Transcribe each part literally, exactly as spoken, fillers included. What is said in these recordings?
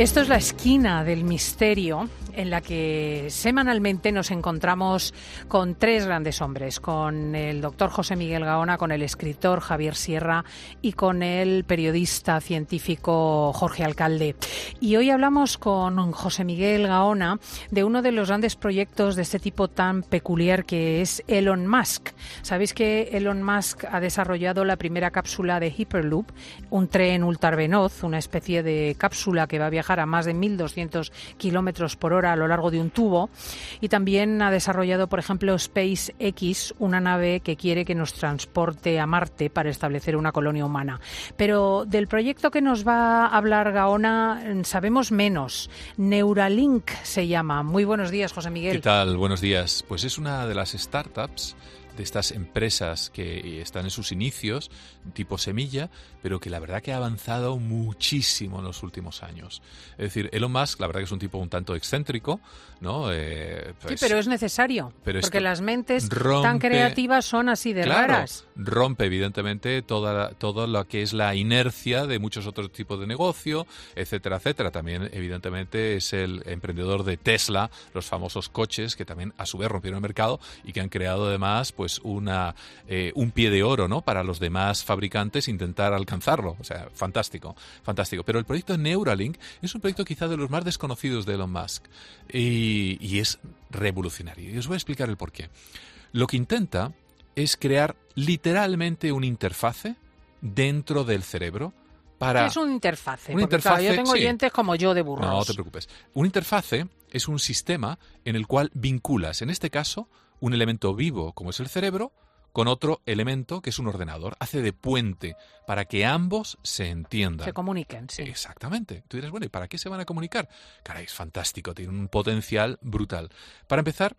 Esto es la esquina del misterio en la que semanalmente nos encontramos con tres grandes hombres, con el doctor José Miguel Gaona, con el escritor Javier Sierra y con el periodista científico Jorge Alcalde. Y hoy hablamos con José Miguel Gaona de uno de los grandes proyectos de este tipo tan peculiar que es Elon Musk. Sabéis que Elon Musk ha desarrollado la primera cápsula de Hyperloop, un tren ultraveloz, una especie de cápsula que va a viajar a más de mil doscientos kilómetros por hora a lo largo de un tubo, y también ha desarrollado, por ejemplo, SpaceX, una nave que quiere que nos transporte a Marte para establecer una colonia humana. Pero del proyecto que nos va a hablar Gaona sabemos menos. Neuralink se llama. Muy buenos días, José Miguel. ¿Qué tal? Buenos días. Pues es una de las startups de estas empresas que están en sus inicios, tipo semilla, pero que la verdad que ha avanzado muchísimo en los últimos años. Es decir, Elon Musk, la verdad que es un tipo un tanto excéntrico, ¿no? Eh, pues, sí, pero es necesario, pero porque es las mentes rompe, tan creativas son así de claro, raras. Rompe, evidentemente, toda, todo lo que es la inercia de muchos otros tipos de negocio, etcétera, etcétera. También, evidentemente, es el emprendedor de Tesla, los famosos coches, que también, a su vez, rompieron el mercado y que han creado, además, pues una eh, un pie de oro, ¿no?, para los demás fabricantes intentar alcanzarlo. O sea, fantástico, fantástico. Pero el proyecto Neuralink es un proyecto quizá de los más desconocidos de Elon Musk y, y es revolucionario. Y os voy a explicar el porqué. Lo que intenta es crear literalmente una interfase dentro del cerebro. Para ¿Qué es un interfase? Una Porque, interfase, claro, yo tengo sí. oyentes como yo de burros. No te preocupes. Un interfase es un sistema en el cual vinculas, en este caso, un elemento vivo, como es el cerebro, con otro elemento, que es un ordenador. Hace de puente para que ambos se entiendan. Se comuniquen, sí. Exactamente. Tú dirás, bueno, ¿y para qué se van a comunicar? Caray, es fantástico, tiene un potencial brutal. Para empezar,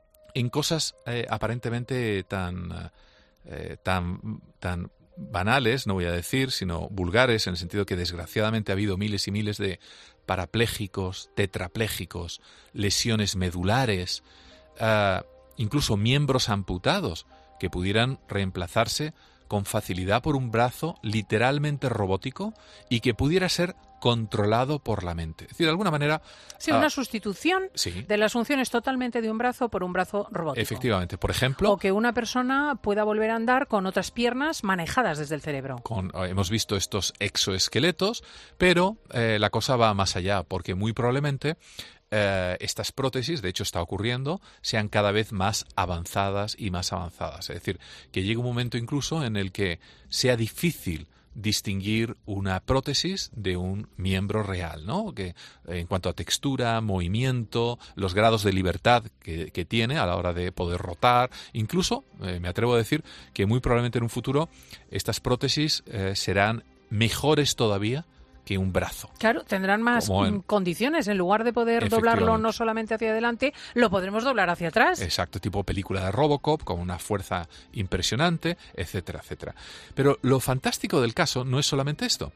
en cosas eh, aparentemente tan, eh, tan, tan banales, no voy a decir, sino vulgares, en el sentido que desgraciadamente ha habido miles y miles de parapléjicos, tetrapléjicos, lesiones medulares, uh, incluso miembros amputados que pudieran reemplazarse con facilidad por un brazo literalmente robótico y que pudiera ser controlado por la mente. Es decir, de alguna manera... Sí, uh, una sustitución sí. de las funciones totalmente de un brazo por un brazo robótico. Efectivamente. Por ejemplo... O que una persona pueda volver a andar con otras piernas manejadas desde el cerebro. Con, hemos visto estos exoesqueletos, pero eh, la cosa va más allá, porque muy probablemente eh, estas prótesis, de hecho está ocurriendo, sean cada vez más avanzadas y más avanzadas. Es decir, que llegue un momento incluso en el que sea difícil distinguir una prótesis de un miembro real, ¿no? Que en cuanto a textura, movimiento, los grados de libertad que, que tiene a la hora de poder rotar, incluso, eh, me atrevo a decir, que muy probablemente en un futuro estas prótesis eh, serán mejores todavía que un brazo. Claro, tendrán más en... condiciones. En lugar de poder doblarlo no solamente hacia adelante, lo podremos doblar hacia atrás. Exacto, tipo película de Robocop, con una fuerza impresionante, etcétera, etcétera. Pero lo fantástico del caso no es solamente esto,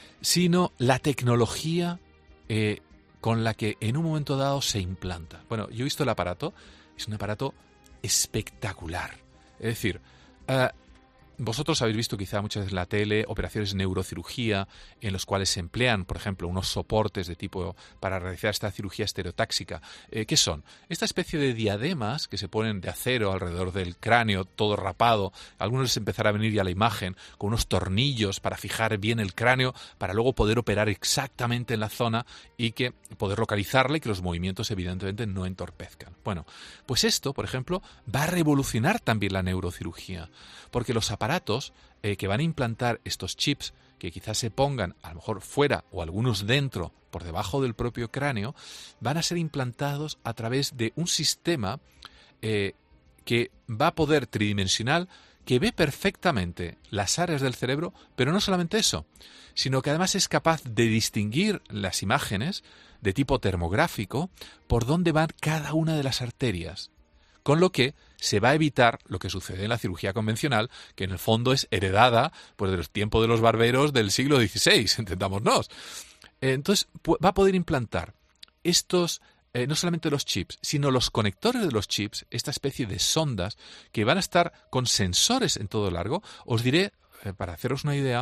sino la tecnología eh, con la que en un momento dado se implanta. Bueno, yo he visto el aparato, es un aparato espectacular. Es decir, uh, vosotros habéis visto quizá muchas veces en la tele operaciones de neurocirugía en los cuales se emplean, por ejemplo, unos soportes de tipo para realizar esta cirugía estereotáxica. Eh, ¿Qué son? Esta especie de diademas que se ponen de acero alrededor del cráneo, todo rapado. Algunos les empezará a venir ya la imagen con unos tornillos para fijar bien el cráneo, para luego poder operar exactamente en la zona y que poder localizarle y que los movimientos evidentemente no entorpezcan. Bueno, pues esto, por ejemplo, va a revolucionar también la neurocirugía, porque los aparatos eh, que van a implantar estos chips, que quizás se pongan a lo mejor fuera o algunos dentro, por debajo del propio cráneo, van a ser implantados a través de un sistema eh, que va a poder tridimensional, que ve perfectamente las áreas del cerebro, pero no solamente eso, sino que además es capaz de distinguir las imágenes de tipo termográfico por dónde van cada una de las arterias. Con lo que se va a evitar lo que sucede en la cirugía convencional, que en el fondo es heredada pues, de los tiempos de los barberos del siglo dieciséis, entendámonos. Entonces va a poder implantar estos, eh, no solamente los chips, sino los conectores de los chips, esta especie de sondas que van a estar con sensores en todo el largo. Os diré, eh, para haceros una idea,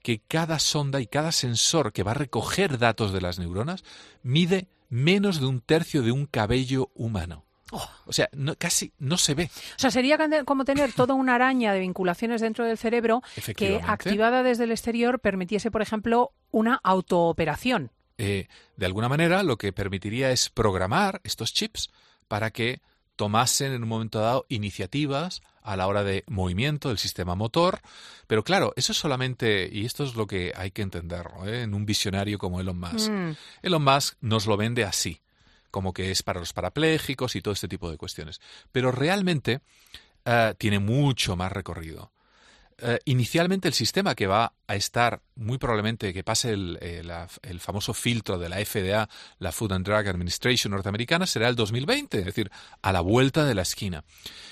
que cada sonda y cada sensor que va a recoger datos de las neuronas mide menos de un tercio de un cabello humano. Oh. O sea, no, casi no se ve. O sea, sería como tener toda una araña de vinculaciones dentro del cerebro que, activada desde el exterior, permitiese, por ejemplo, una autooperación. Eh, de alguna manera, lo que permitiría es programar estos chips para que tomasen en un momento dado iniciativas a la hora de movimiento del sistema motor. Pero claro, eso es solamente, y esto es lo que hay que entenderlo, ¿eh? En un visionario como Elon Musk. Mm. Elon Musk nos lo vende así, como que es para los parapléjicos y todo este tipo de cuestiones. Pero realmente uh, tiene mucho más recorrido. Uh, inicialmente el sistema que va a estar, muy probablemente que pase el, el, el famoso filtro de la F D A, la Food and Drug Administration norteamericana, será el dos mil veinte, es decir, a la vuelta de la esquina.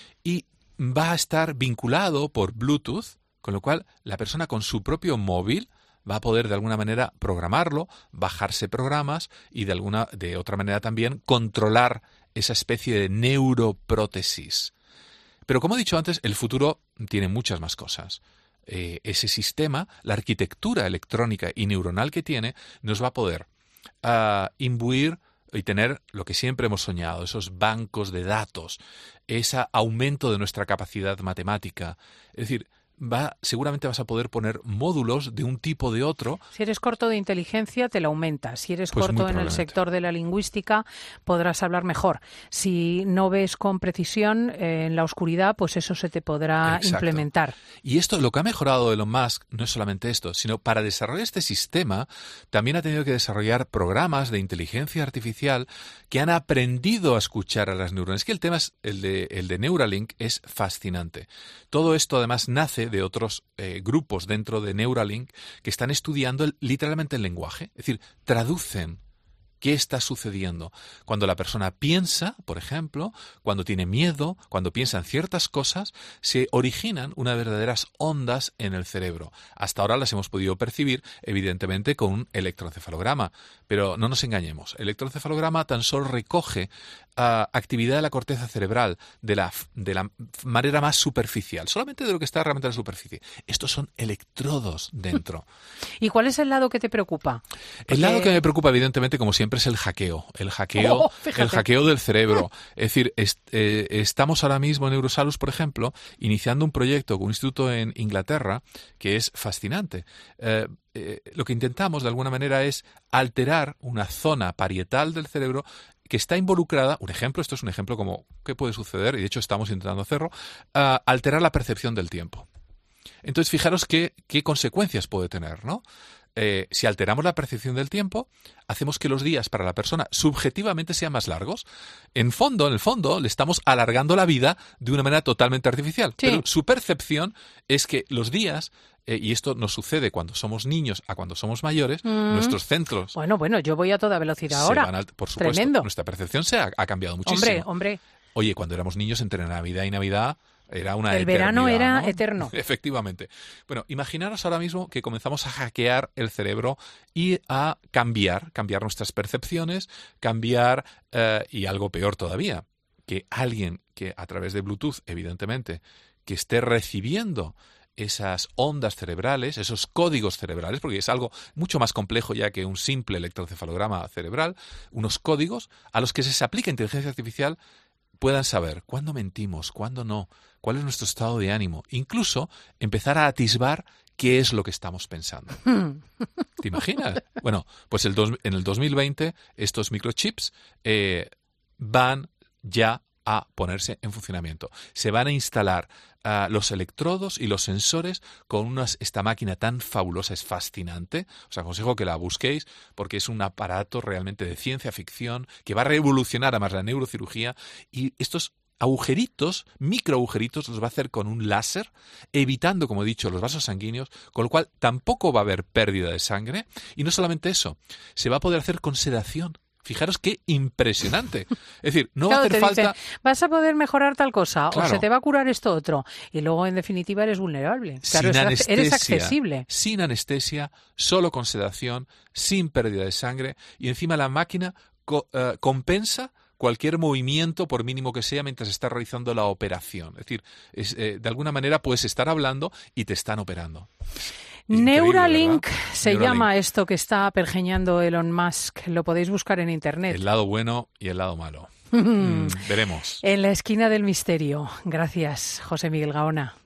Y va a estar vinculado por Bluetooth, con lo cual la persona con su propio móvil va a poder de alguna manera programarlo, bajarse programas y de alguna de otra manera también controlar esa especie de neuroprótesis. Pero como he dicho antes, el futuro tiene muchas más cosas. Eh, ese sistema, la arquitectura electrónica y neuronal que tiene, nos va a poder uh, imbuir y tener lo que siempre hemos soñado, esos bancos de datos, ese aumento de nuestra capacidad matemática. Es decir, va, seguramente vas a poder poner módulos de un tipo o de otro. Si eres corto de inteligencia, te lo aumentas. Si eres pues corto en el sector de la lingüística, podrás hablar mejor. Si no ves con precisión eh, en la oscuridad, pues eso se te podrá Exacto. implementar. Y esto, lo que ha mejorado Elon Musk, no es solamente esto, sino para desarrollar este sistema, también ha tenido que desarrollar programas de inteligencia artificial que han aprendido a escuchar a las neuronas. Es que el tema, es, el, de, el de Neuralink, es fascinante. Todo esto además nace de otros eh, grupos dentro de Neuralink que están estudiando el, literalmente el lenguaje, es decir, traducen qué está sucediendo. Cuando la persona piensa, por ejemplo, cuando tiene miedo, cuando piensa en ciertas cosas, se originan unas verdaderas ondas en el cerebro. Hasta ahora las hemos podido percibir, evidentemente, con un electroencefalograma, pero no nos engañemos. El electroencefalograma tan solo recoge uh, actividad de la corteza cerebral de la, de la manera más superficial, solamente de lo que está realmente en la superficie. Estos son electrodos dentro. ¿Y cuál es el lado que te preocupa? Porque... El lado que me preocupa, evidentemente, como siempre, es el hackeo. El hackeo, oh, el hackeo del cerebro. Es decir, est, eh, estamos ahora mismo en Neurosalus, por ejemplo, iniciando un proyecto con un instituto en Inglaterra que es fascinante. Eh, eh, lo que intentamos, de alguna manera, es alterar una zona parietal del cerebro que está involucrada, un ejemplo, esto es un ejemplo como qué puede suceder, y de hecho estamos intentando hacerlo, uh, alterar la percepción del tiempo. Entonces, fijaros qué, qué consecuencias puede tener, ¿no? Eh, si alteramos la percepción del tiempo, hacemos que los días para la persona subjetivamente sean más largos. En fondo, en el fondo, le estamos alargando la vida de una manera totalmente artificial. Sí. Pero su percepción es que los días, eh, y esto nos sucede cuando somos niños a cuando somos mayores, mm. nuestros centros... Bueno, bueno, yo voy a toda velocidad ahora. Van al, por supuesto, tremendo. Nuestra percepción se ha, ha cambiado muchísimo. Hombre, hombre. Oye, cuando éramos niños, entre Navidad y Navidad... Era una el verano era ¿no? eterno. Efectivamente. Bueno, imaginaros ahora mismo que comenzamos a hackear el cerebro y a cambiar, cambiar nuestras percepciones, cambiar, eh, y algo peor todavía, que alguien que a través de Bluetooth, evidentemente, que esté recibiendo esas ondas cerebrales, esos códigos cerebrales, porque es algo mucho más complejo ya que un simple electroencefalograma cerebral, unos códigos a los que se aplica inteligencia artificial puedan saber cuándo mentimos, cuándo no, cuál es nuestro estado de ánimo, incluso empezar a atisbar qué es lo que estamos pensando. ¿Te imaginas? Bueno, pues el dos, en el dos mil veinte estos microchips eh, van ya a ponerse en funcionamiento. Se van a instalar uh, los electrodos y los sensores con unas, esta máquina tan fabulosa, es fascinante. Os aconsejo que la busquéis porque es un aparato realmente de ciencia ficción que va a revolucionar además la neurocirugía, y estos agujeritos, micro agujeritos, los va a hacer con un láser, evitando, como he dicho, los vasos sanguíneos, con lo cual tampoco va a haber pérdida de sangre. Y no solamente eso, se va a poder hacer con sedación. Fijaros qué impresionante. Es decir, no claro, va a hacer te falta... Dicen, vas a poder mejorar tal cosa, claro. o se te va a curar esto otro. Y luego, en definitiva, eres vulnerable. Claro, sin anestesia, eres accesible. Sin anestesia, solo con sedación, sin pérdida de sangre. Y encima la máquina co- uh, compensa cualquier movimiento, por mínimo que sea, mientras está realizando la operación. Es decir, es, eh, de alguna manera puedes estar hablando y te están operando. Neuralink se Neuralink. llama esto que está pergeñando Elon Musk. Lo podéis buscar en internet. El lado bueno y el lado malo. mm, veremos. En la esquina del misterio. Gracias, José Miguel Gaona.